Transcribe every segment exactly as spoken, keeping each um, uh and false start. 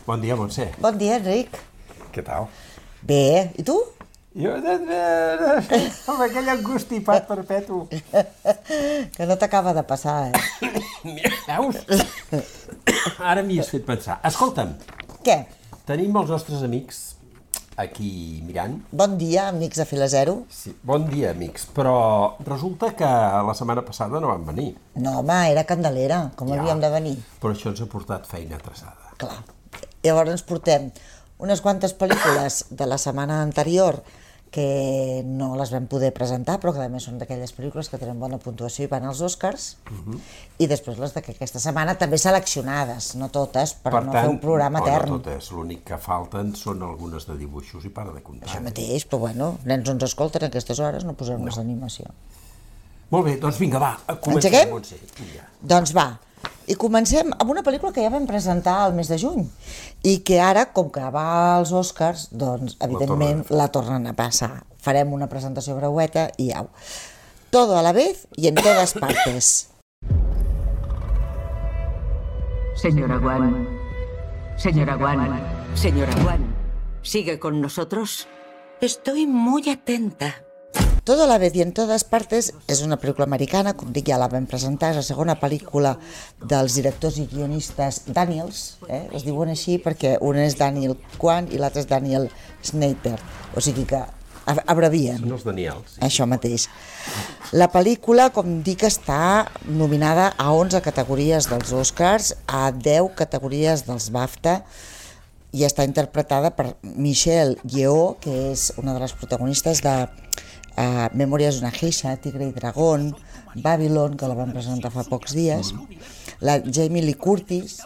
Bon dia, Montse. Bon dia, Enric. Què tal? Bé, i tu? Jo, amb aquell angustipat perpetu. Que no t'acaba de passar, eh? Veus? Ara m'hi has fet pensar. Escolta'm, Què? tenim els nostres amics aquí mirant. Bon dia, amics de Fila Zero. Sí, bon dia, amics. Però resulta que la setmana passada no van venir. No, home, era Candelera, com Ja. havíem de venir. Però això ens ha portat feina atrasada. Clar. Llavors ens portem unes quantes pel·lícules de la setmana anterior que no les vam poder presentar, però que a més són d'aquelles pel·lícules que tenen bona puntuació i van als Oscars, uh-huh. i després les d'aquesta setmana també seleccionades, no totes, per, per no tant, fer un programa oh, etern. No totes, l'únic que falten són algunes de dibuixos i para de comptar. Això mateix, però bueno, nens ens escolten a aquestes hores, no posem no. unes d'animació. Molt bé, doncs vinga, va, comencem. Engeguem? Montse. Ja. Doncs va, i comencem amb una pel·lícula que ja vam presentar al mes de juny i que ara, com que va als Oscars, doncs evidentment la tornen a passar. Farem una presentació breueta i au. Todo a la vez y en todas partes. Señora Wan, señora Wan, señora Wan, ¿sigue con nosotros? Estoy muy atenta. Todo a la vez y en todas partes és una pel·lícula americana, com dic, ja la vam presentar, és la segona pel·lícula dels directors i guionistes Daniels, eh? Es diuen així perquè un és Daniel Kwan i l'altre és Daniel Scheinert, o sigui que abrevien. Són els Daniels. Sí. Això mateix. La pel·lícula, com dic, està nominada a onze categories dels Oscars, a deu categories dels BAFTA, i està interpretada per Michelle Yeoh, que és una de les protagonistes de Uh, Memòries d'una geisha, Tigre i dragón, Babylon, que la vam presentar fa pocs dies, la Jamie Lee Curtis.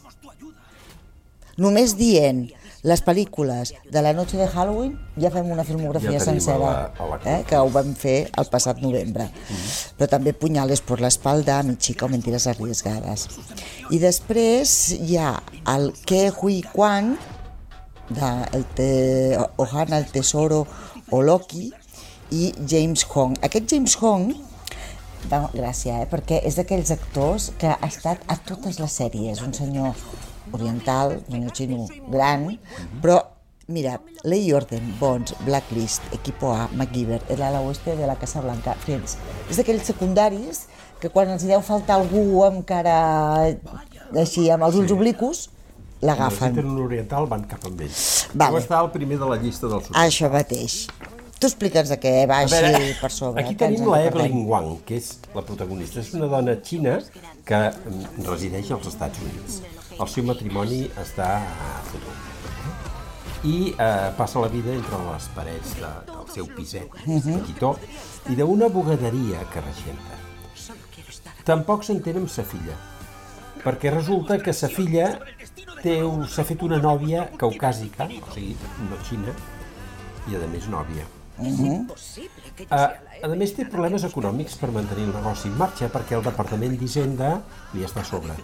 Només dient les pel·lícules de la noche de Halloween ja fem una filmografia ja sencera, a la, a eh, que ho vam fer el passat novembre. Mm-hmm. Però també Punyales por la espalda, Mi chica o Mentiras arriesgadas. I després hi ha el Ke Huy Quan, de el te, Ohana el tesoro o Loki, i James Hong. Aquest James Hong, va, gràcia, eh, perquè és d'aquells actors que ha estat a totes les sèries, un senyor oriental, un senyor xino gran, però mira, Ley y Orden, Bonds, Blacklist, Equipo A, MacGyver, El ala oeste de la Casa Blanca, Friends, és d'aquells secundaris que quan els deu faltar algú amb cara així, amb els ulls sí. obliquos, l'agafen. Si tenen un oriental van cap amb ells. Vale. Va estar el primer de la llista dels Oscars. Això mateix. Tu explica'ns de què va així veure, per sobre. Aquí tenim la Evelyn Wang, que és la protagonista. És una dona xina que resideix als Estats Units. El seu matrimoni està fotut. I eh, passa la vida entre les parets de, del seu piset, uh-huh. petitó, i d'una bugaderia que regenta. Tampoc s'entén amb sa filla, perquè resulta que sa filla té, s'ha fet una nòvia caucàsica, o sigui, no xina, i a més nòvia. Uh-huh. Uh, a més té problemes econòmics per mantenir el negoci en marxa perquè el Departament d'Hisenda li està a sobre.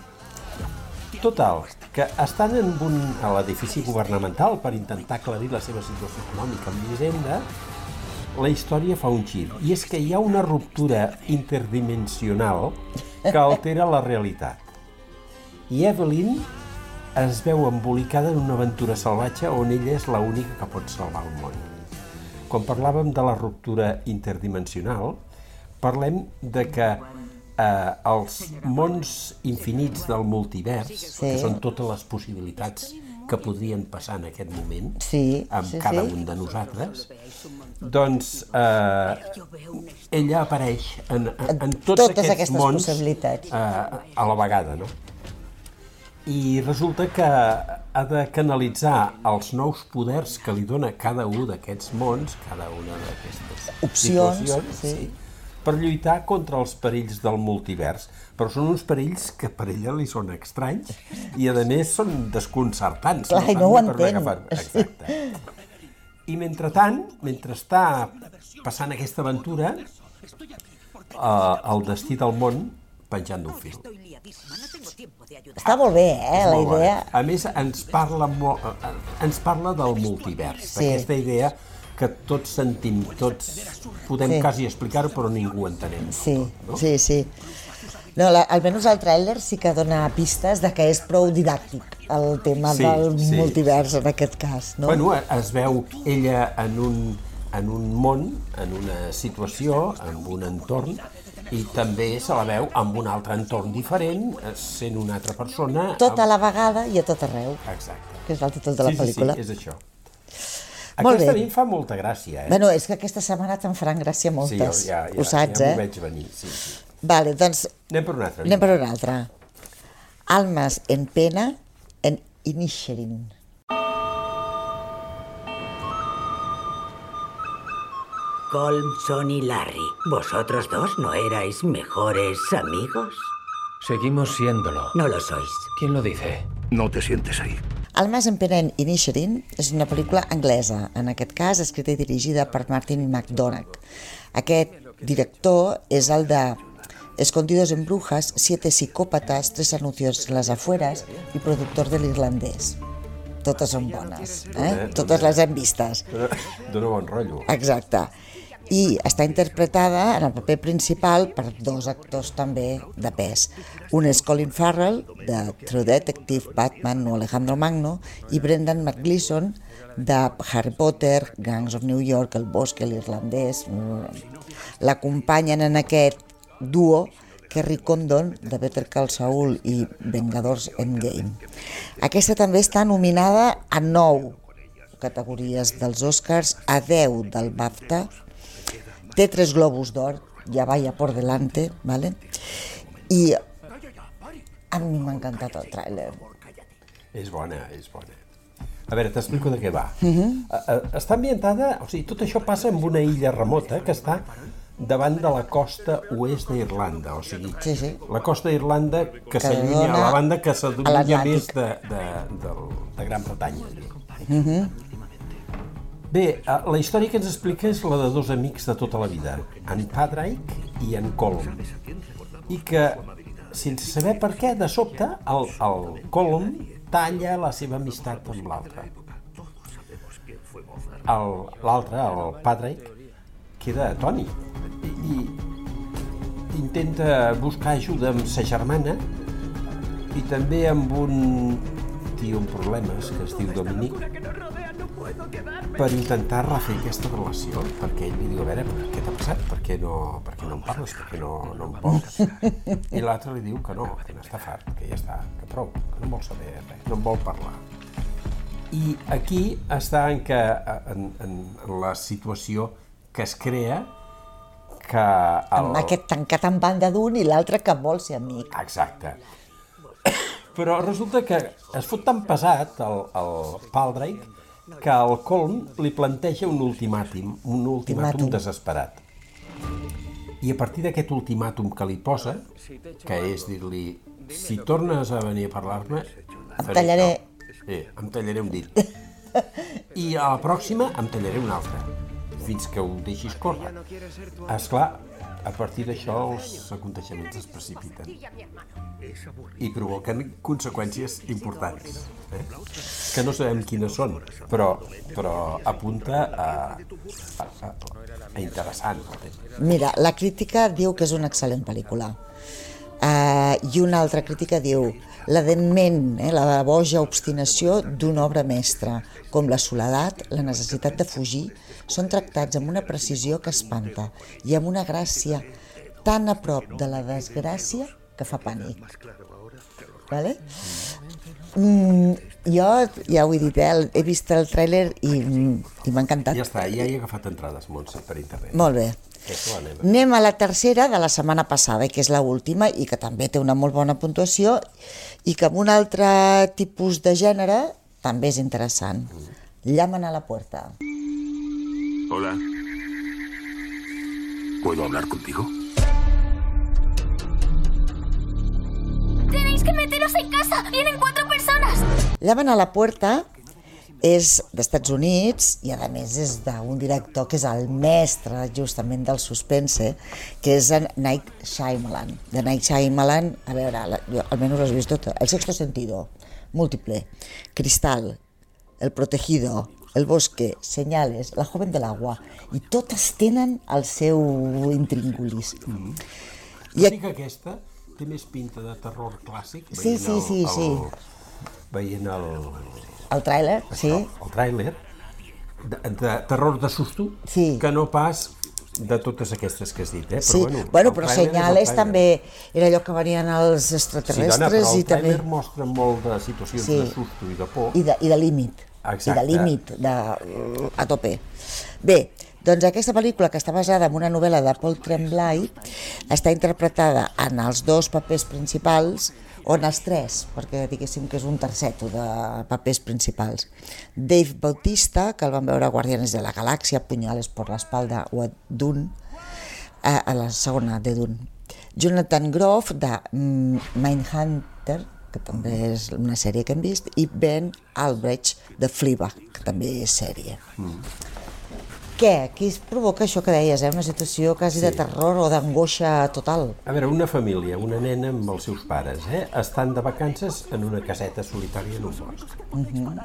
Total, que estan en un, a l'edifici governamental per intentar aclarir la seva situació econòmica amb l'Hisenda, la història fa un gir, i és que hi ha una ruptura interdimensional que altera la realitat. I Evelyn es veu embolicada en una aventura salvatge on ella és l'única que pot salvar el món. Quan parlàvem de la ruptura interdimensional, parlem de que eh, els mons infinits del multivers, sí. que són totes les possibilitats que podrien passar en aquest moment, sí, amb sí, cada sí. un de nosaltres, doncs eh, ella apareix en, en, en tots totes aquests mons possibilitats. Eh, a la vegada, no? I resulta que ha de canalitzar els nous poders que li dona cada un d'aquests mons, cada una d'aquestes opcions, situacions, sí. sí, per lluitar contra els perills del multivers. Però són uns perills que per ella li són estranys i, a més, són desconcertants. Clar, no, no ho entén. Exacte. I, mentrestant, mentre està passant aquesta aventura, eh, el destí del món penjant d'un fil. Està molt bé, eh, la idea. A més, ens parla, mo... ens parla del multivers, sí. D'aquesta idea que tots sentim, tots podem sí. quasi explicar-ho, però ningú entenem. Sí, no? sí, sí. No, la, almenys el tràiler sí que dona pistes de que és prou didàctic el tema Sí, del sí. multivers en aquest cas, no? Bueno, es veu ella en un, en un món, en una situació, en un entorn, i també se la veu amb un altre entorn diferent, sent una altra persona. Tot a amb... la vegada i a tot arreu, Exacte. que és el títol de la sí, pel·lícula. Sí, sí, és això. Molt Aquesta bé. a mi em fa molta gràcia, eh? Bueno, és que aquesta setmana te'n faran gràcia moltes, sí, ja, ja, ho saps, ja eh? m'ho veig venir, sí, sí. Vale, doncs Anem per una altra. anem per una altra. Almas en pena en Inisherin. Colmson y Larry, ¿vosotros dos no erais mejores amigos? Seguimos siéndolo. No lo sois. ¿Quién lo dice? No te sientes ahí. Almas en pena en Inisherin és una pel·lícula anglesa, en aquest cas escrita i dirigida per Martin McDonagh. Aquest director és el de Escondidos en Brujas, Siete psicópatas, Tres anuncios en las afueras i productor de l'irlandès. Totes són bones, eh? Totes les hem vistes. Dóna, dóna bon rotllo. Exacte. I està interpretada en el paper principal per dos actors també de pes. Un és Colin Farrell, de True Detective, Batman o Alejandro Magno, i Brendan McGleeson, de Harry Potter, Gangs of New York, El Bosque, l'irlandès. L'acompanyen en aquest duo Kerry Condon, de Better Call Saul i Vengadors Endgame. Aquesta també està nominada a nou categories dels Oscars, a deu del BAFTA, té tres globus d'or, ja vaya por delante, ¿vale? I a mi m'ha encantat el tràiler. És bona, és bona. A veure, t'explico de què va. Uh-huh. Està ambientada, o sigui, tot això passa en una illa remota que està davant de la costa oest d'Irlanda, o sigui, Sí, sí. la costa d'Irlanda que, Que s'allunya, dona la banda que a s'allunya l'Atlàntic. més de, de, de, de Gran Bretanya. Uh-huh. Bé, eh, la història que ens explica és la de dos amics de tota la vida, en Padraig i en Colm, i que, sense saber per què, de sobte, el, el Colm talla la seva amistat amb l'altre. L'altre, el Padraig, queda atònit i, i intenta buscar ajuda amb sa germana i també amb un tio amb problemes que es diu Dominic per intentar refer aquesta relació, perquè ell li diu, a veure, què t'ha passat? Per què no, per què no em parles? Per què no, no em vols? I l'altre li diu que no, que n'està fart, que ja està, que prou, que no vol saber res, no en vol parlar. I aquí està en, que, en, en, en la situació que es crea que... El... Amb aquest tancat en banda d'un i l'altre que vol ser amic. Exacte. Però resulta que es fot tan pesat el, el Padraig que el Colm li planteja un ultimàtum, un ultimàtum desesperat. I a partir d'aquest ultimàtum que li posa, que és dir-li, si tornes a venir a parlar-me... Em tallaré... Sí, em tallaré un dit. I a la pròxima em tallaré un altre, fins que ho deixis córrer. Esclar, a partir d'això els aconteixements es precipiten i provoquen conseqüències importants, eh? que no sabem quines són, però, però apunta a, a, a, a interessant. Mira, la crítica diu que és una excel·lent pel·lícula. Uh, I una altra crítica diu la dement, eh, la boja obstinació d'una obra mestra, com la soledat, la necessitat de fugir, són tractats amb una precisió que espanta i amb una gràcia tan a prop de la desgràcia que fa pànic. Vale? Mm, jo, ja ho he dit, eh, he vist el tràiler i, i m'ha encantat. Ja està, ja he agafat entrades, Montse, per internet. Molt bé. Anem. Anem a la tercera de la setmana passada, que és l'última i que també té una molt bona puntuació i que amb un altre tipus de gènere també és interessant. Llaman a la puerta. Hola. ¿Puedo hablar contigo? ¡Tenéis que meteros en casa! ¡Vienen cuatro personas! Llaman a la puerta és d'Estats Units i a més és d'un director que és el mestre justament del suspense, que és en Night Shyamalan. De Night Shyamalan, a veure, jo almenys l'has vist tot, El sexto sentido, Múltiple, Cristal, El protegido, El bosque, Señales, La joven del agua, i totes tenen el seu intríngulis. Mm-hmm. I que aquesta té més pinta de terror clàssic. Sí, sí, sí, el, sí. Veient el... El tràiler, sí. El tràiler, de, de terror de susto, sí. que no pas de totes aquestes que has dit, eh? Però, sí, bueno, bueno però Senyales també era allò que venien els extraterrestres. Sí, dona, però el i també... tràiler mostra molt de situacions sí. de susto i de por. I de, i de límit. Exacte. I de límit, de, a tope. Bé, doncs aquesta pel·lícula, que està basada en una novel·la de Paul Tremblay, està interpretada en els dos papers principals, o en els tres, perquè diguéssim que és un terceto de papers principals. Dave Bautista, que el vam veure a Guardianes de la Galàxia, Punyales por la espalda, o a Dune, a, a la segona de Dune. Jonathan Groff, de Mindhunter, que també és una sèrie que hem vist, i Ben Albrecht, de Fleabag, que també és sèrie. Mm. Què? Qui es provoca això que deies, eh? Una situació quasi sí. de terror o d'angoixa total? A veure, una família, una nena amb els seus pares, eh? estan de vacances en una caseta solitària en un bosc. Uh-huh.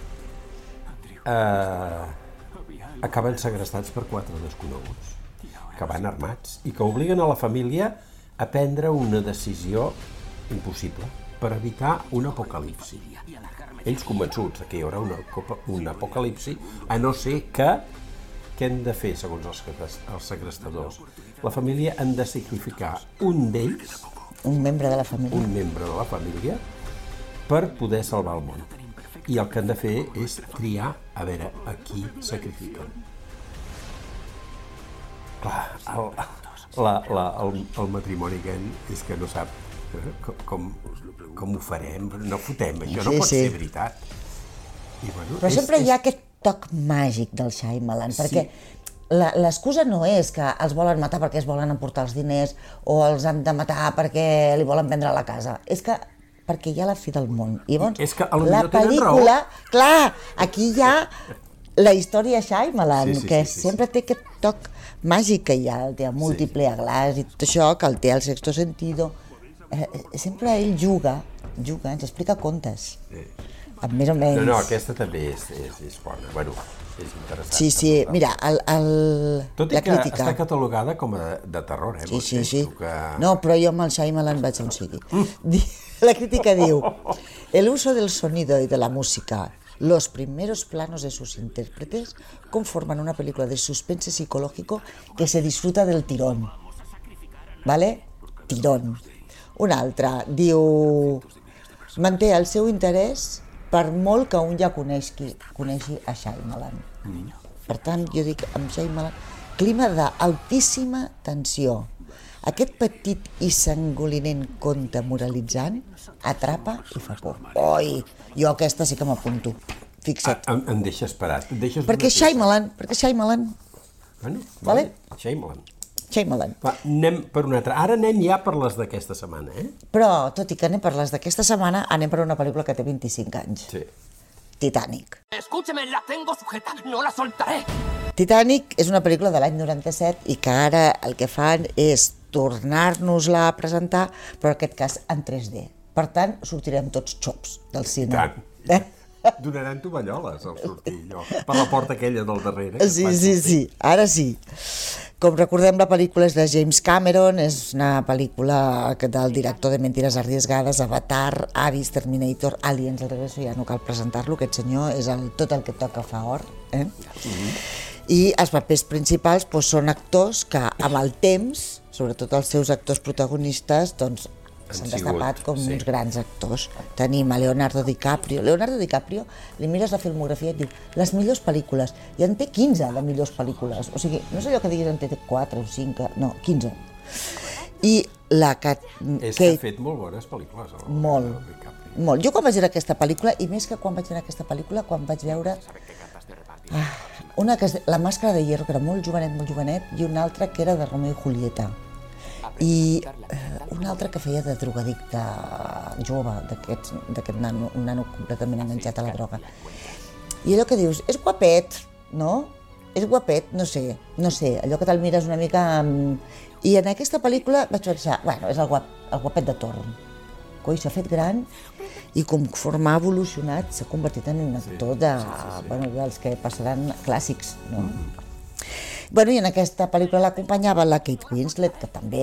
uh, acaben segrestats per quatre desconeguts, que van armats i que obliguen a la família a prendre una decisió impossible per evitar un apocalipsi. Ells convençuts que hi haurà un, un apocalipsi, a no ser que què han de fer, segons els, els segrestadors? La família han de sacrificar un d'ells, un membre de la família, un membre de la família, per poder salvar el món. I el que han de fer és triar a veure a qui sacrifiquen. Clar, el, la, la, el, el matrimoni aquest és que no sap com, com ho farem, no fotem, això no sí, pot sí. ser veritat. I, bueno, però és, sempre és... hi ha aquest toc màgic del Shyamalan, sí. perquè l'excusa no és que els volen matar perquè es volen emportar els diners o els han de matar perquè li volen vendre la casa, és que perquè hi ha la fi del món. I llavors, és que a lo la pel·lícula, clar, aquí hi ha la història Shyamalan, sí, sí, que sí, sí, sempre sí. té aquest toc màgic que hi ha, el té a múltiple, a glaç i tot això, que el té al sexto sentido. Eh, sempre ell juga, juga, ens explica contes. Sí. Més o menys. No, no, aquesta també és, és, és bona. Bueno, és interessant. Sí, sí, mira, el, el, tot i la que crítica... està catalogada com a de terror, eh? Sí, sí, sí. Que... No, però jo amb el Shyamalan vaig on sigui. Mm. La crítica diu: el uso del sonido y de la música, los primeros planos de sus intérpretes conforman una película de suspense psicológico que se disfruta del tirón. ¿Vale? Tirón. Una altra diu: manté el seu interès per molt que un ja coneixi, coneixi a Shyamalan. Mm. Per tant, jo dic, amb Shyamalan, clima d'altíssima tensió. Aquest petit i sangolinent conte moralitzant atrapa i fa por. Oi, jo aquesta sí que m'apunto. Fixa't. Em, em deixa esperat. Perquè Shyamalan, perquè Shyamalan. Bueno, vale? Shyamalan. Shyamalan. Va, anem per una altra. Ara anem ja per les d'aquesta setmana, eh? Però, tot i que anem per les d'aquesta setmana, anem per una pel·lícula que té vint-i-cinc anys. Sí. Titanic. Escúcheme, la tengo sujeta, no la soltaré. Titanic és una pel·lícula de l'any noranta-set i que ara el que fan és tornar-nos-la a presentar, però en aquest cas en tres D. Per tant, sortirem tots xops del cine. I tant. Eh? Donaran tovalloles al sortir, allò, per la porta aquella del darrere. Sí, sí, sí, ara sí. Com recordem, la pel·lícula és de James Cameron, és una pel·lícula del director de Mentiras arriesgades, Avatar, Avis, Terminator, Aliens, el regreso, ja no cal presentar-lo, aquest senyor és el, tot el que toca fa or. Eh? Mm-hmm. I els papers principals doncs, són actors que amb el temps, sobretot els seus actors protagonistes, doncs, s'han destapat com sí. uns grans actors. Tenim a Leonardo DiCaprio. Leonardo DiCaprio, li mires la filmografia i et diu les millors pel·lícules, i en té quinze de millors pel·lícules. O sigui, no és allò que diguis en té quatre o cinc, no, quinze. I la Cat... És que ha fet molt bones pel·lícules. El molt, molt. Jo quan vaig veure aquesta pel·lícula, i més que quan vaig veure aquesta pel·lícula, quan vaig veure... Ah, una que és La màscara de hierro, que era molt jovenet, molt jovenet, i una altra que era de Romeo i Julieta. I eh, un altre que feia de drogadicte jove, d'aquest nano, un nano completament enganxat a la droga. I allò que dius, és guapet, no? És guapet, no sé, no sé, allò que te'l mires una mica... I en aquesta pel·lícula vaig pensar, bueno, és el, guap, el guapet de torn. Coi, s'ha fet gran i conforme ha evolucionat s'ha convertit en un actor de, bueno, dels que passaran clàssics, no? Bueno, i en aquesta pel·lícula l'acompanyava la Kate Winslet, que també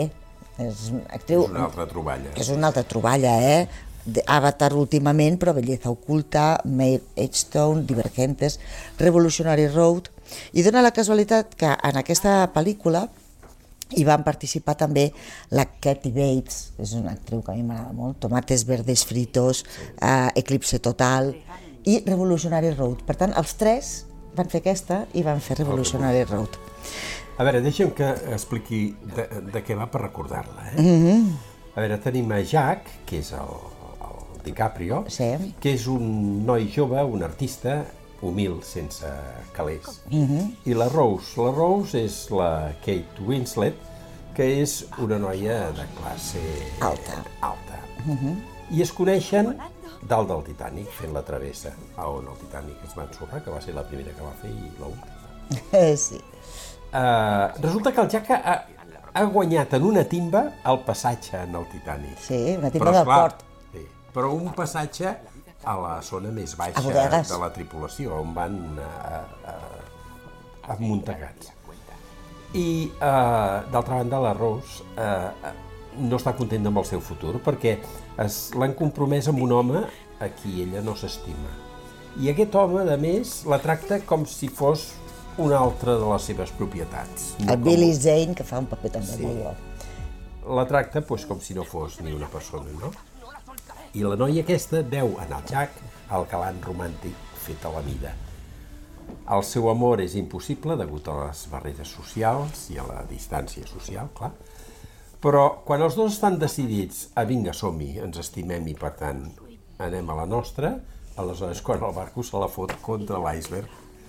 És una actriu... És una altra troballa. És una altra troballa, eh? Avatar últimament, però Belleza oculta, Mare Edgestone, Divergentes, Revolutionary Road, i dona la casualitat que en aquesta pel·lícula hi van participar també la Kathy Bates, que és una actriu que a mi m'agrada molt, Tomates Verdes Fritos, eh, Eclipse Total i Revolutionary Road. Per tant, els tres van fer aquesta i van fer Revolutionary Road. A veure, deixa'm que expliqui de, de què va per recordar-la. Eh? Mm-hmm. A veure, tenim a Jack, que és el DiCaprio, sí. que és un noi jove, un artista, humil, sense calés. Mm-hmm. I la Rose. La Rose és la Kate Winslet, que és una noia de classe... Alta. Alta. Mm-hmm. I es coneixen dalt del Titanic, fent la travessa, on el Titanic es va ensorrar, que va ser la primera que va fer i l'última. Eh, sí. Uh, resulta que el Jack ha, ha guanyat en una timba el passatge en el Titanic. Sí, una timba del port. Sí, però un passatge a la zona més baixa de la tripulació, on van uh, uh, amuntegats. I, uh, d'altra banda, la Rose uh, no està contenta amb el seu futur perquè l'han compromès amb un home a qui ella no s'estima. I aquest home, a més, la tracta com si fos una altra de les seves propietats. El no Billy com... Zane, que fa un paper també sí. molt bo. La tracta pues, com si no fos ni una persona, no? I la noia aquesta veu en el Jack el galant romàntic fet a la mida. El seu amor és impossible degut a les barreres socials i a la distància social, clar. Però quan els dos estan decidits a vinga, som-hi, ens estimem i per tant anem a la nostra, aleshores quan el barco se la fot contra l'iceberg.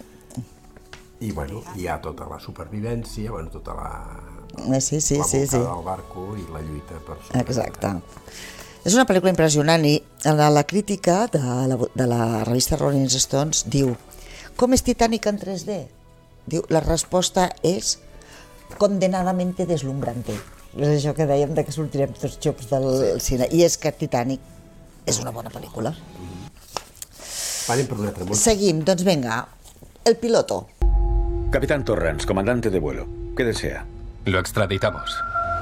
I bueno, hi ha tota la supervivència, bueno, tota la, sí, sí, la sí, sí. del barco i la lluita per sobreviure. Exacte. És una pel·lícula impressionant i la, la crítica de la, de la revista Rolling Stones diu: com és Titanic en tres D? Diu, la resposta és condenadamente deslumbrante. És això que dèiem de que sortirem tots xops del cine. I és que Titanic és una bona pel·lícula. Anem per una altra. Seguim, doncs vinga, el piloto. Capitán Torrance, comandante de vuelo. ¿Qué desea? Lo extraditamos.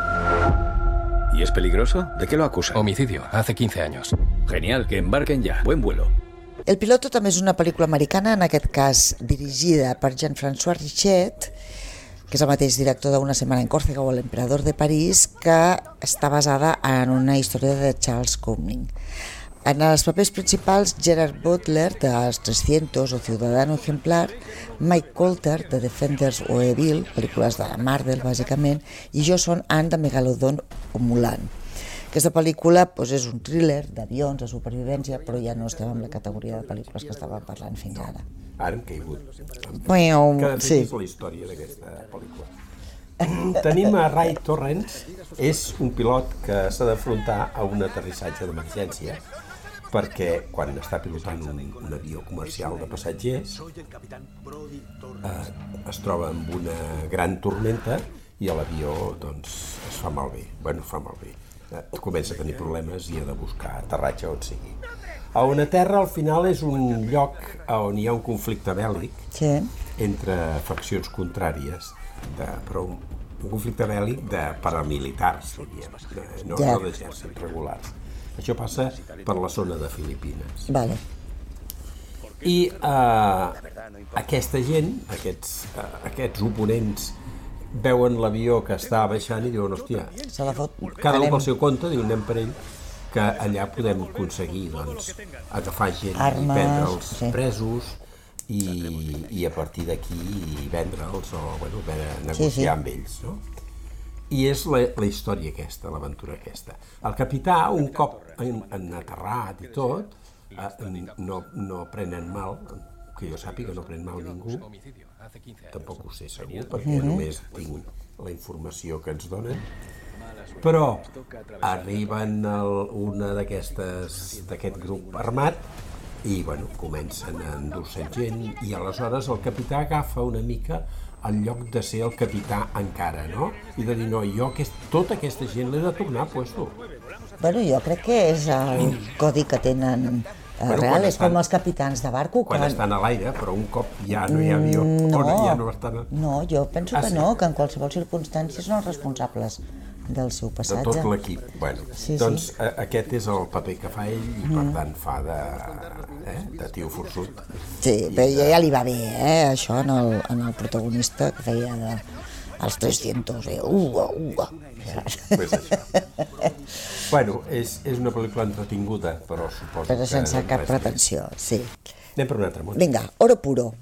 ¿Y es peligroso? ¿De qué lo acusan? Homicidio, hace quince años. Genial, que embarquen ya. Buen vuelo. El piloto també és una pel·lícula americana, en aquest cas dirigida per Jean-François Richet, que és el mateix director d'Una setmana en Còrsega o l'Emperador de París, que està basada en una història de Charles Cumming. En els papers principals, Gerard Butler, de trescientos o Ciudadano Ejemplar, Mike Colter, de Defenders o Evil, pel·lícules de Marvel, bàsicament, i Joseon Ahn, de Megalodon o Mulan. Aquesta pel·lícula doncs, és un thriller d'avions, de supervivència, però ja no estem en la categoria de pel·lícules que estàvem parlant fins ara. Ara hem caigut. Bueno, que de fet sí. és la història d'aquesta pel·lícula. Tenim a Ray Torrance, és un pilot que s'ha d'afrontar a un aterrissatge d'emergència, perquè quan està pilotant un, un avió comercial de passatgers eh, es troba amb una gran tormenta i l'avió doncs, es fa malbé, bueno, fa malbé. Eh, comença a tenir problemes i ha de buscar aterratge on sigui. A on aterra al final és un lloc on hi ha un conflicte bèl·lic sí. entre faccions contràries, de, però un, un conflicte bèl·lic de paramilitars, diríem, de, no, ja. no d'exèrcits regulars. Això passa per la zona de Filipines. Vale. I eh, aquesta gent, aquests, eh, aquests oponents, veuen l'avió que està baixant i diuen, hòstia, se la fot. cada un pel seu compte, diuen, anem per ell, que allà podem aconseguir doncs, agafar gent armes, i prendre'ls sí. presos i, i a partir d'aquí vendre'ls o bueno, negociar sí, sí. amb ells, no? I és la, la història aquesta, l'aventura aquesta. El capità, un cop en, en aterrat i tot, eh, no, no prenen mal, que jo sàpiga no pren mal ningú, tampoc ho sé segur, perquè mm-hmm. només tinc la informació que ens donen, però arriben el, una d'aquestes d'aquest grup armat i bueno, comencen a endur-se gent i aleshores el capità agafa una mica el lloc de ser el capità encara, no? I de dir, no, jo aquest, tota aquesta gent l'he de tornar a puesto. Bueno, jo crec que és el codi que tenen eh, bueno, real, és com els capitans de barco. Quan que... estan a l'aire, però un cop ja no hi ha avió, no, ja no estan... No, jo penso ah, que sí? no, que en qualsevol circumstància són els responsables del seu De passatge. tot l'equip. Bueno, Sí, doncs sí. a- aquest és el paper que fa ell i per tant fa de, eh, de tio forçut. Sí, però ja, ja li va bé, eh, això, en el, en el protagonista, que feia de, els tres-cents, eh, uga, uga. Pues això. Bueno, és, és una pel·lícula entretinguda, però suposo Però sense que... cap res més. pretensió, sí. Anem per un altre món. Vinga, Oro Puro.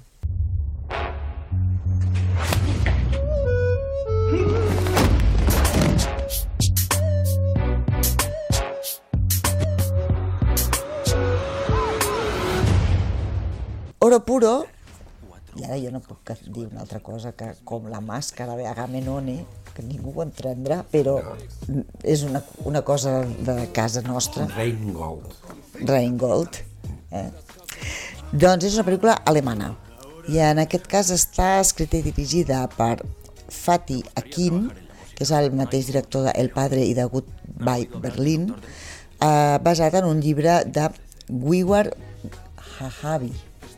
Oro Puro, i ara jo no puc dir una altra cosa que com la màscara de Agamenone, que ningú ho entendrà, però és una, una cosa de casa nostra. Rheingold. Rheingold. Eh? Doncs és una pel·lícula alemana i en aquest cas està escrita i dirigida per Fatih Akin, que és el mateix director de El Padre i de Goodbye Berlin, eh, basat en un llibre de Wiwar Hahabi.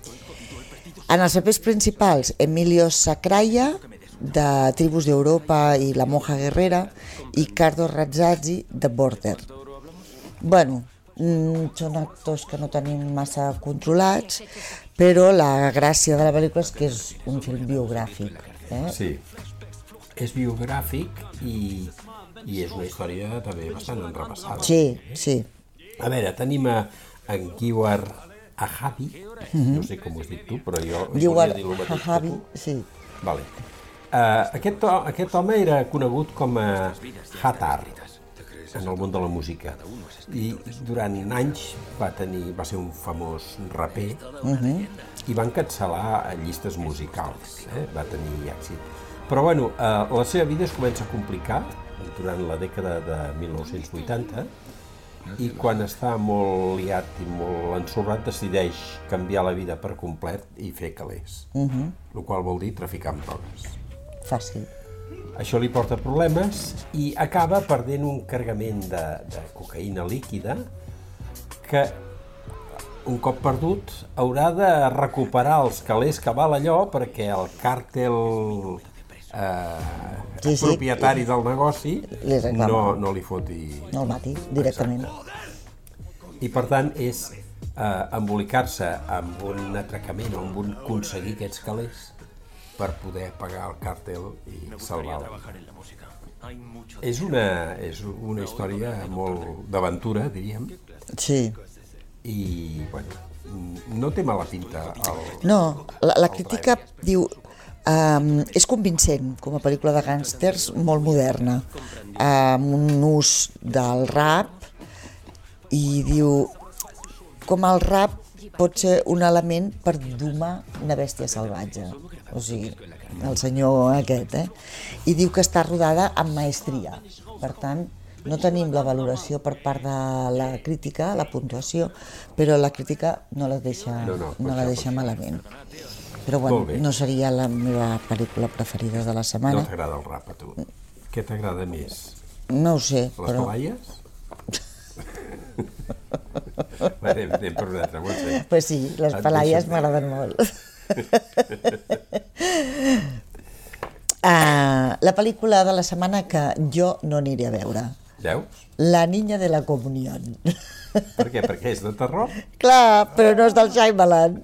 En els papers principals, Emilio Sacraia, de Tribus d'Europa i La monja guerrera, i Cardo Razzazi, de Border. Bueno, mm, són actors que no tenim massa controlats, però la gràcia de la pel·lícula és que és un film biogràfic. Eh? Sí, és biogràfic i, i és una història també bastant enrepassada. Sí, sí. A veure, tenim a en Giwar Hahabi, no sé com ho has dit tu, però jo Giwar volia dir el mateix Hahabi, que tu. sí. Vale. Uh, aquest, aquest home era conegut com a Hatar en el món de la música i durant anys va, tenir, va ser un famós raper uh-huh. i va encapçalar llistes musicals, eh? Va tenir èxit. Però bueno, uh, la seva vida es comença a complicar durant la dècada de mil nou-cents vuitanta i quan està molt liat i molt ensorrat decideix canviar la vida per complet i fer calés, uh-huh. el qual vol dir traficar amb drogues. Fàcil. Això li porta problemes i acaba perdent un cargament de, de cocaïna líquida que un cop perdut haurà de recuperar els calés que val allò perquè el càrtel eh, Sí, sí. propietari del negoci Li reclama. no, no li foti. No el mati, directament. I per tant és eh, embolicar-se amb un atracament o amb un aconseguir aquests calés per poder pagar el càrtel i salvar-lo. És una, és una història molt d'aventura, diríem, Sí. i bueno, no té mala pinta. El, No, la, la el crítica trailer. diu um, és convincent com a pel·lícula de gàngsters molt moderna, amb un ús del rap i diu com el rap pot ser un element per domar una bèstia salvatge, o sigui, el senyor aquest, eh? I diu que està rodada amb maestria, per tant, no tenim la valoració per part de la crítica, la puntuació, però la crítica no la deixa, No, no, no la pot ser, deixa malament. Però Molt bueno, bé. no seria la meva pel·lícula preferida de la No setmana. t'agrada el rap a tu. Què t'agrada més? No ho sé, Les però... palaies? Va, anem, anem per un altre, Montse. Pues sí, les Et palaies deixo. m'agraden molt. uh, la pel·lícula de la setmana que jo no aniré a veure. Veus? La niña de la comunión. Per què? Perquè és de terror? Clar, però no és del Shyamalan.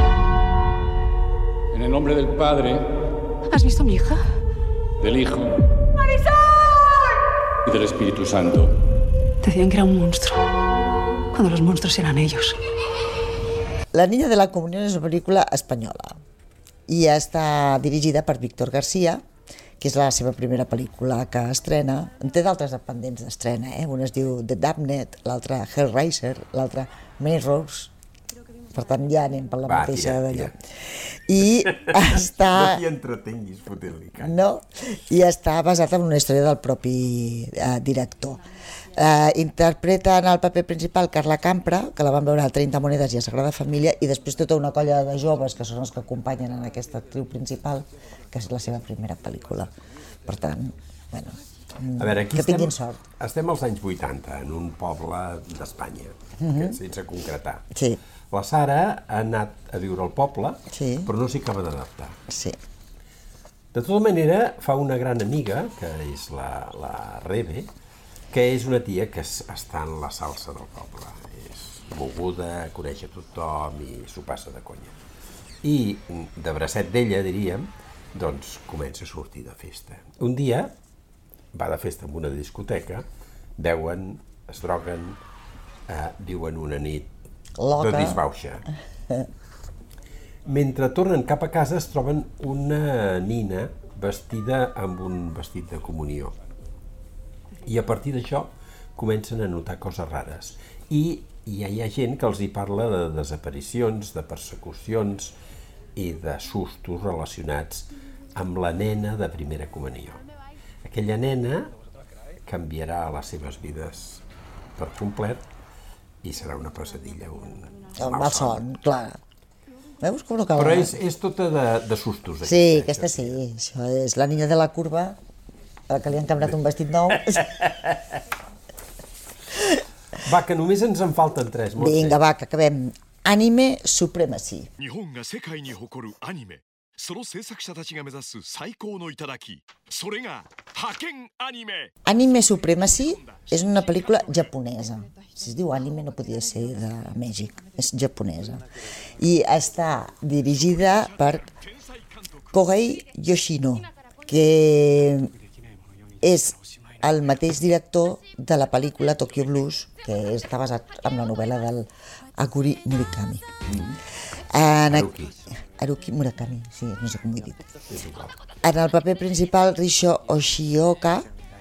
En el nombre del Padre, ¿Has visto a mi hija? del Hijo y del Espíritu Santo. Decían que era un monstruo, cuando los monstruos eran ellos. La niña de la comunión és una pel·lícula espanyola i està dirigida per Víctor García, que és la seva primera pel·lícula que estrena. En té d'altres dependents d'estrena, eh? Una es diu The Damned, l'altra Hellraiser, l'altra Mirrors. Per tant, ja anem per la Va, mateixa tira, d'allò. tira. I està... No t'hi entretenguis fotent-li canya. No, i està basat en una història del propi eh, director. Eh, interpreta en el paper principal Carla Campra, que la van veure a trenta monedes i a Sagrada Família, i després tota una colla de joves que són els que acompanyen en aquesta actriu principal, que és la seva primera pel·lícula. Per tant, bueno, A veure, aquí que estem, tinguin sort. estem als anys vuitanta, en un poble d'Espanya, que sense concretar. Sí, La Sara ha anat a viure al poble, Sí. però no s'hi acaba d'adaptar. sí. De tota manera, fa una gran amiga, que és la, la Rebe, que és una tia que està en la salsa del poble. És moguda, coneix a tothom i s'ho passa de conya. I de bracet d'ella, diríem, doncs comença a sortir de festa. Un dia va de festa en una discoteca, beuen, es droguen, eh, viuen una nit Loca. de disbauxa. Mentre tornen cap a casa es troben una nina vestida amb un vestit de comunió. I a partir d'això comencen a notar coses rares. I ja hi ha gent que els hi parla de desaparicions, de persecucions i de sustos relacionats amb la nena de primera comunió. Aquella nena canviarà les seves vides per complet i serà una pesadilla, un El malson, clar. Veus com no cal... Però és, és tota de, de sustos. Sí, aquesta sí. Això és la niña de la curva, a la que li han canviat un vestit nou. Va, que només ens en falten tres. Vinga, va, que acabem. Anime Supremacy. Anime Supremacy és una pel·lícula japonesa. Si es diu anime no podia ser de Mèxic, és japonesa. I està dirigida per Kohei Yoshino, que és el mateix director de la pel·lícula Tokyo Blues, que està basat en la novel·la del Aguri Murakami. Mm. En Haruki. Haruki Murakami, sí, no sé com ho he dit. En el paper principal, Risho Oshioka,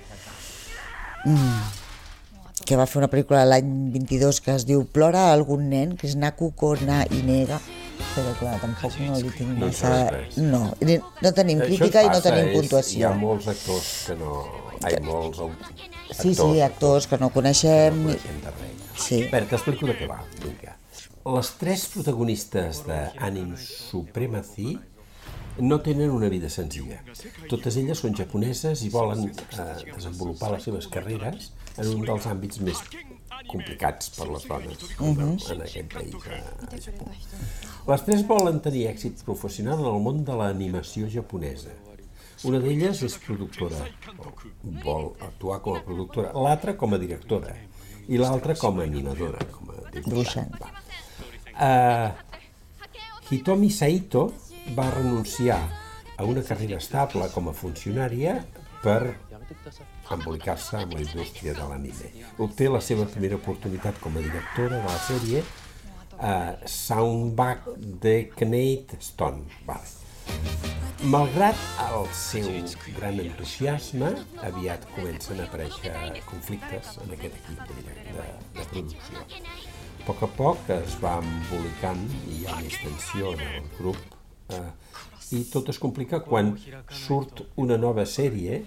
mm, que va fer una pel·lícula l'any vint-i-dos que es diu Plora algun nen, que és Nakuko na Inega, però clar, tampoc no li tinc no massa... No, no tenim crítica i no tenim puntuació. Hi ha molts actors que no... Hi ha molts actors. Sí, sí, actors que no coneixem. Que no coneixem de res. Sí. A veure, t'explico de què va. Vinga. Les tres protagonistes d'Anime Supremacy no tenen una vida senzilla. Totes elles són japoneses i volen eh, desenvolupar les seves carreres en un dels àmbits més complicats per les dones uh-huh. en aquest país, a Japó. Les tres volen tenir èxit professional en el món de l'animació japonesa. Una d'elles és productora, vol actuar com a productora, l'altra com a directora i l'altra com a animadora, com a dibuixant. Uh, Hitomi Saito va renunciar a una carrera estable com a funcionària per embolicar-se amb la indústria de l'anime. Obté la seva primera oportunitat com a directora de la sèrie uh, Soundback de Knight Stone. Vale. Malgrat el seu gran entusiasme, aviat comencen a aparèixer conflictes en aquest equip de, de, de producció. A poc a poc es va embolicant i hi ha més tensió en el grup eh, i tot es complica quan surt una nova sèrie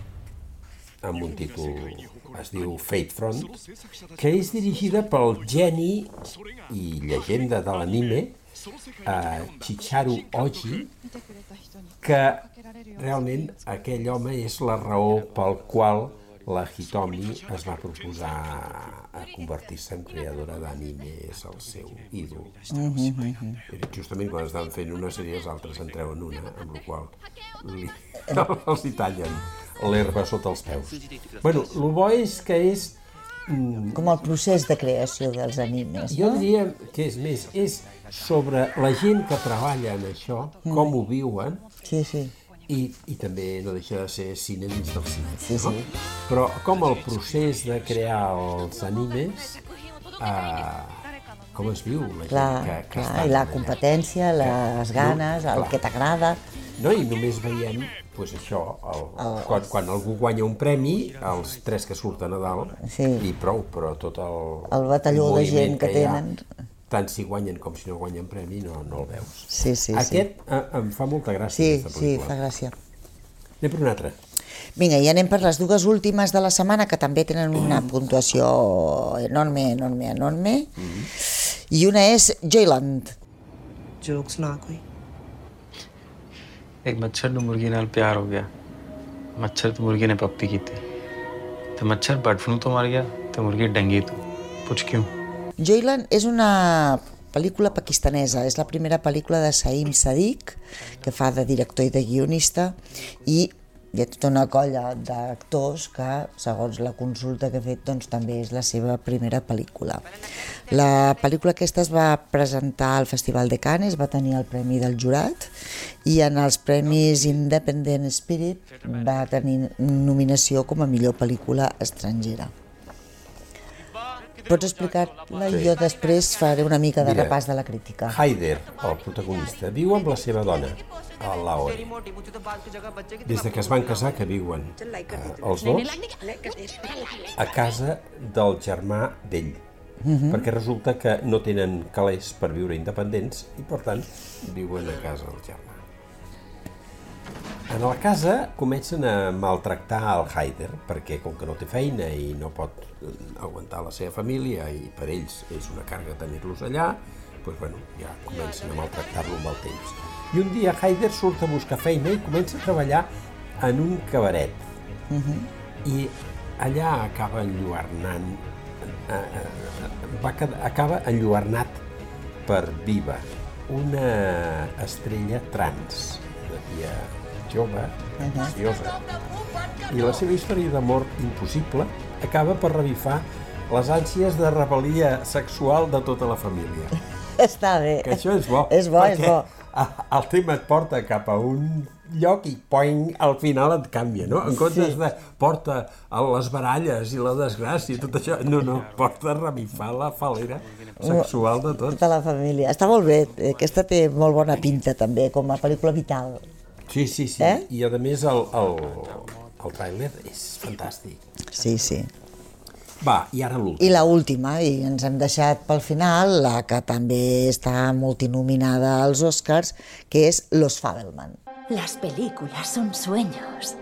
amb un títol, es diu Fate Front, que és dirigida pel geni i llegenda de l'anime eh, Chicharu Oji, que realment aquell home és la raó pel qual la Hitomi es va proposar a convertir-se en creadora d'anime, és el seu ídol. Mm-hmm. Justament quan estan fent una sèrie els altres en treuen una, amb la qual li, els hi tallen l'herba sota els peus. Bueno, el bo és que és... Mm, com el procés de creació dels animes, no? Jo diria que és més, és sobre la gent que treballa en això, mm. com ho viuen, sí, sí. I, i també no deixa de ser cine dins del cine, sí, no? Sí. Però com el procés de crear els animes, eh, com es viu la clar, gent que, que clar, està i la allà. competència, les ganes, no, el que t'agrada. No, i només veiem pues, això, el, el... Quan, quan algú guanya un premi, els tres que surten a dalt, sí. I prou, però tot el, el batalló de gent que, que tenen... Ha, tant si guanyen com si no guanyen premi, no, no el veus. Sí, sí, Aquest sí. eh, em fa molta gràcia, sí, aquesta pel·lícula. Sí, fa gràcia. Anem per una altra. Vinga, i anem per les dues últimes de la setmana, que també tenen una puntuació enorme, enorme, enorme. Mm-hmm. I una és Joyland. Jokes ना कोई एक मच्छर ਨੂੰ ਮੁਰਗੀ ਨਾਲ ਪਿਆਰ ਹੋ ਗਿਆ ਮੱਛਰ ਤੇ ਮੁਰਗੀ ਨੇ ਪੱਪੀ ਕੀਤੀ ਤੇ ਮੱਛਰ ਬਰਡ ਫਲੂ ਤੋਂ ਮਰ ਗਿਆ ਤੇ ਮੁਰਗੀ ਡੰਗੀ ਤੋਂ ਪੁੱਛ ਕਿਉਂ Joyland és una pel·lícula pakistanesa, és la primera pel·lícula de Saim Sadiq, que fa de director i de guionista, i hi ha tota una colla d'actors que, segons la consulta que he fet, doncs també és la seva primera pel·lícula. La pel·lícula aquesta es va presentar al Festival de Cannes, va tenir el Premi del Jurat, i en els Premis Independent Spirit va tenir nominació com a millor pel·lícula estrangera. Pots explicar-la i jo després faré una mica de repàs de la crítica. Haider, el protagonista, viu amb la seva dona, a Lahore. Des de que es van casar, que viuen eh, els dos a casa del germà d'ell, uh-huh. perquè resulta que no tenen calés per viure independents i, per tant, viuen a casa del germà. En la casa comencen a maltractar el Haider, perquè com que no té feina i no pot aguantar la seva família i per ells és una càrrega tenir-los allà, doncs, bueno, ja comencen a maltractar-lo amb el temps. I un dia Haider surt a buscar feina i comença a treballar en un cabaret. Uh-huh. I allà acaba enlluernant, eh, eh, va, acaba enlluernat per Viva, una estrella trans, una tia jove, preciosa, i la seva història d'amor impossible acaba per revifar les ànsies de rebel·lia sexual de tota la família. Està bé. Que això és bo. És bo, és bo. El tema et porta cap a un lloc i poing, al final et canvia, no? En comptes de porta a les baralles i la desgràcia i tot això, no, no, porta a revifar la falera sexual de tots. Tota la família. Està molt bé, aquesta té molt bona pinta també, com a pel·lícula vital. Sí, sí, sí, eh? I a més el, el, el tràiler és fantàstic. Sí, sí. Va, i ara l'última. I la última, i ens hem deixat pel final, la que també està multinominada als Oscars, que és Los Fabelman. Las películas son sueños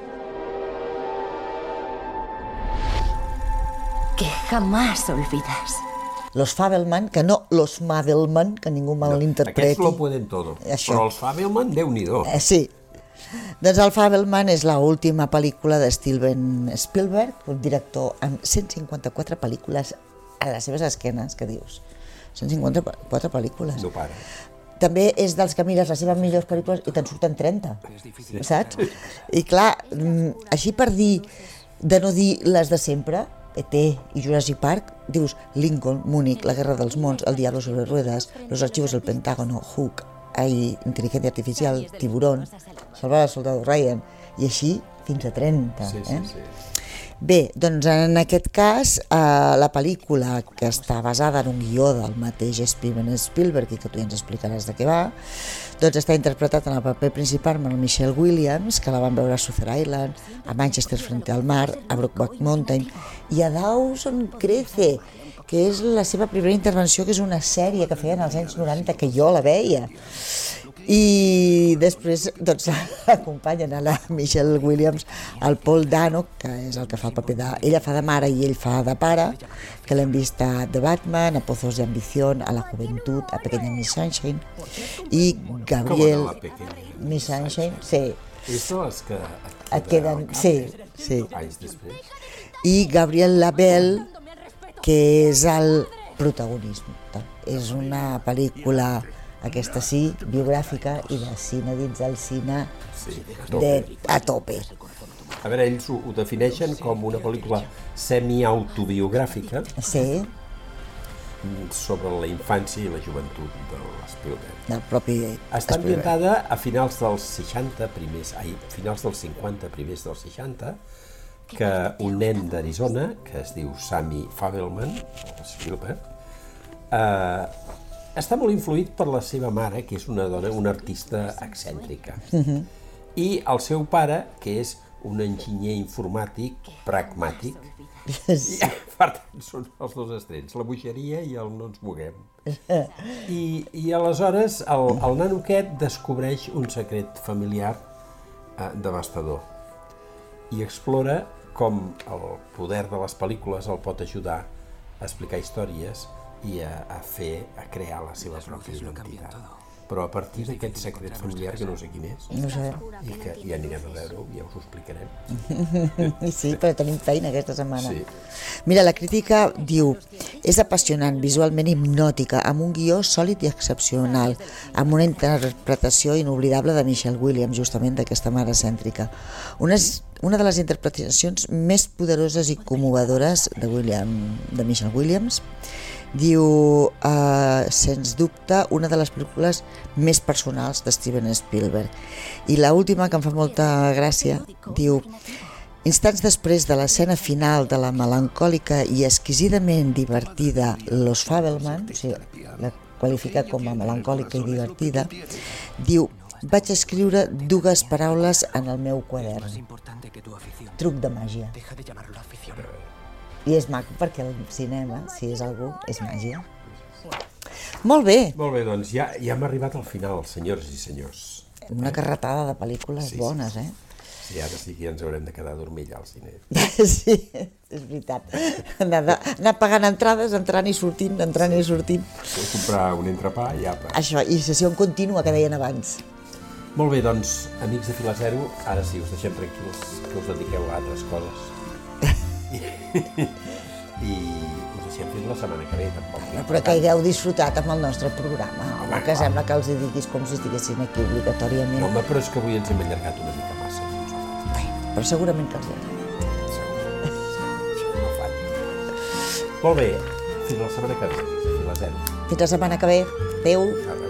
que jamás olvidas. Los Fabelman, que no Los Madelman, que ningú malinterpreti. Aquests lo pueden todo, Això. Però els Fabelman, Déu-n'hi-do. Eh, sí. Doncs el Fabelman és l'última pel·lícula de Steven Spielberg, un director amb cent cinquanta-quatre pel·lícules a les seves esquenes, que dius? cent cinquanta-quatre pel·lícules. No para. També és dels que mires les seves millors pel·lícules i te'n surten trenta, saps? I clar, així per dir, de no dir les de sempre, E T i Jurassic Park, dius Lincoln, Múnich, La guerra dels mons, El diablo sobre ruedas, Los archivos del Pentágono, Hook, hay Inteligencia artificial, Tiburón, Salvar al soldado Ryan, i així fins a trenta. Sí, sí, eh? sí. Bé, doncs en aquest cas, eh, la pel·lícula, que està basada en un guió del mateix Steven Spielberg, i que tu ja ens explicaràs de què va, doncs està interpretat en el paper principal per Michelle Williams, que la van veure a Shutter Island, a Manchester frente al mar, a Brokeback Mountain, i a Dawson Crece, que és la seva primera intervenció, que és una sèrie que feien als anys noranta, que jo la veia. I després doncs, acompanyen a la Michelle Williams el Paul Dano, que és el que fa el paper de... Ella fa de mare i ell fa de pare, que l'hem vist a The Batman, a Pozos de Ambición, a La Juventud, a Pequeña Miss Sunshine, i Gabriel... Com a la Pequeña Miss Sunshine, sí. És de les que et queden... Sí, sí. Anys després. I Gabriel Labelle, que és el protagonista. És una pel·lícula, aquesta sí, biogràfica i de cine dins del cine sí, de, a tope. A veure, ells ho, ho defineixen com una pel·lícula semi-autobiogràfica sí. sobre la infància i la joventut de Spielberg. Del propi Està ambientada a finals dels seixanta, primers, ai, finals dels cinquanta, primers dels seixanta, que un nen d'Arizona, que es diu Sammy Fabelman, o Spielberg, eh, està molt influït per la seva mare, que és una dona, una artista excèntrica, uh-huh. i el seu pare, que és un enginyer informàtic pragmàtic, i, per tant, són els dos extrems, la bogeria i el no ens moguem. I, i aleshores el, el nano aquest descobreix un secret familiar eh, devastador i explora com el poder de les pel·lícules el pot ajudar a explicar històries i a, a fer, a crear la seva pròpia identitat. però a partir d'aquest secret familiar que no sé quin és, no sé. i que ja anirem a veure-ho, ja us ho explicarem. Sí, però tenim feina aquesta setmana. Sí. Mira, la crítica diu: és apassionant, visualment hipnòtica, amb un guió sòlid i excepcional, amb una interpretació inoblidable de Michelle Williams, justament d'aquesta mare cèntrica. Una, una de les interpretacions més poderoses i commovedores de, William, de Michelle Williams. Diu, uh, sens dubte, una de les pel·lícules més personals de Steven Spielberg. I l'última, que em fa molta gràcia, diu: instants després de l'escena final de la melancòlica i exquisidament divertida Los Fabelman, o sigui, la qualifica com a melancòlica i divertida, diu: vaig escriure dues paraules en el meu quadern. Truc de màgia. I és maco perquè el cinema, si és algú, és màgia. Molt bé. Molt bé, doncs ja, ja hem arribat al final, senyors i senyors. Una carretada de pel·lícules sí, bones, sí, sí. eh? Sí, ara sí que ja ens haurem de quedar a dormir allà al cine. Sí, és veritat. Anar, anar pagant entrades, entrant i sortint, entrant i sortint. Comprar un entrepà i apa. Això, i sessió en contínua, que deien abans. Molt bé, doncs, amics de Fila Zero, ara sí, us deixem tranquils, que us dediqueu a altres coses. I us deixem fins la setmana que ve, tampoc. No, però que hagueu disfrutat amb el nostre programa. Home, que sembla que els hi diguis com si estiguessin aquí obligatòriament. No, home, però és que avui ens hem allargat una mica massa. Bé, però segurament que els hi agrada. Segurament. No fan. Molt bé, fins la setmana que ve, Fila Zero. Fins la setmana que ve. Adéu. Adéu.